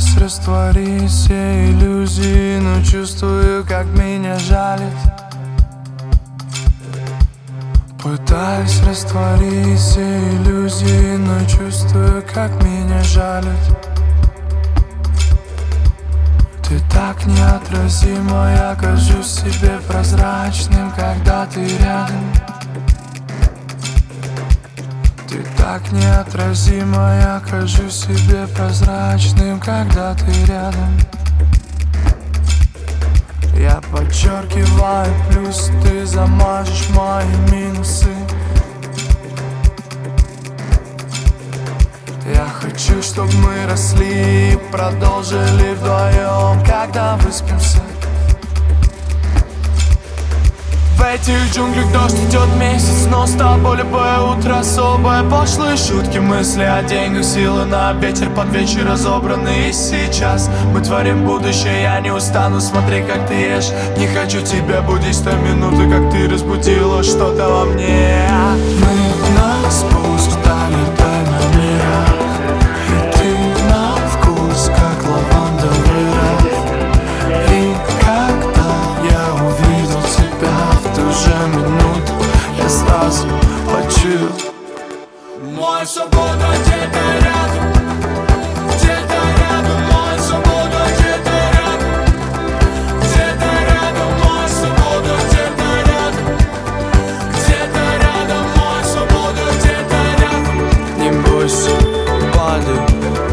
Пытаюсь растворить все иллюзии, но чувствую, как меня жалит. Пытаюсь растворить все иллюзии, но чувствую, как меня жалит. Ты так неотразима, я кажусь себе прозрачным, когда ты рядом. Ты так неотразима, я кажусь себе прозрачным, когда ты рядом. Я подчеркиваю плюс, ты замажешь мои минусы. Я хочу, чтобы мы росли и продолжили вдвоем, когда выспимся. В этих джунглях дождь идет месяц, но с тобой любое утро особое. Пошлые шутки, мысли о деньгах, силы на ветер под вечер разобраны. И сейчас мы творим будущее, я не устану, смотри, как ты ешь. Не хочу тебя будить с той минуты, как ты разбудила что-то во мне. Мы на спуск долетаем на мира, и ты на вкус, как лавандовый рай. И когда я увидел тебя в ту же минуту, я сразу почуял: моя свобода где-то рядом, где-то рядом. Моя свобода где-то рядом, где-то рядом. Моя свобода где-то рядом, где-то рядом. Моя свобода где-то рядом. Не бойся, падай.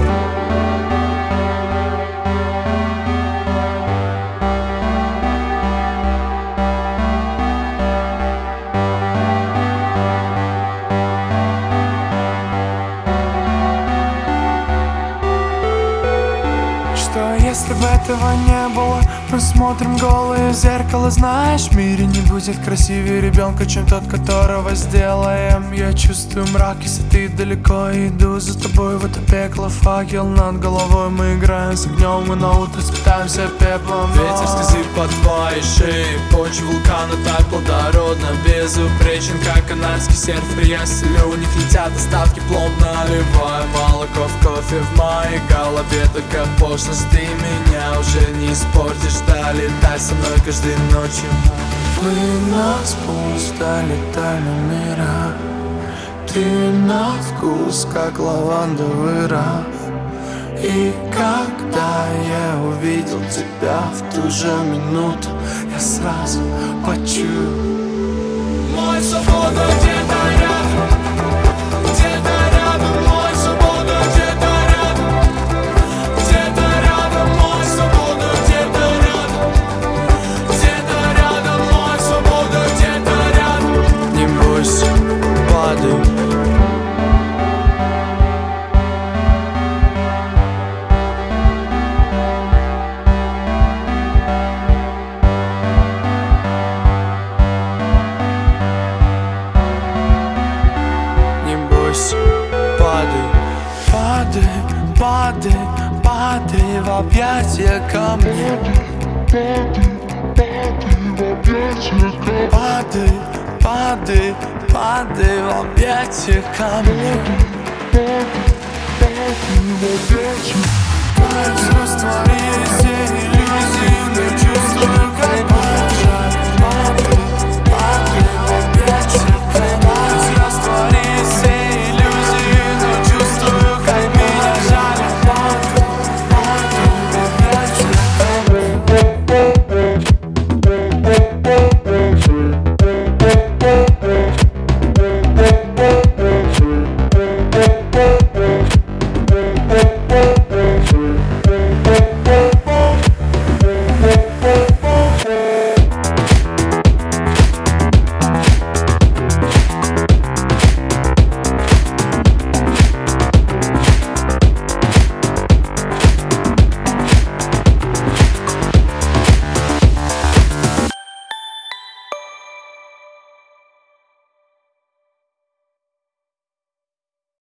Что если бы этого не было? Мы смотрим голые в зеркало. Знаешь, в мире не будет красивее ребенка, чем тот, которого сделаем. Я чувствую мрак, если ты далеко, иду за тобой в это пекло. Факел над головой, мы играем с огнем, и на утро спитаемся пеплом. Ветер скользит по твоей шее, почва вулкана так плодородна, безупречен, как канадский серф. Я селю, у них летят доставки, пломб наливаю молоко в кофе в моей голове. Только пошлость, ты меня уже не испортишь. Долетай со мной каждой ночью. Мы на спуск долетаем на мира, ты на вкус, как лавандовый раф. И когда я увидел тебя в ту же минуту, я сразу почуял: моя свобода где-то рядом, где-то рядом. Моя свобода где-то рядом, где-то рядом. Моя свобода где-то рядом, где-то рядом. Моя свобода где-то рядом. не бойся, падай. Падай, падай, падай, падай в объятия ко мне. Падай, падай, падай в объятия ко мне.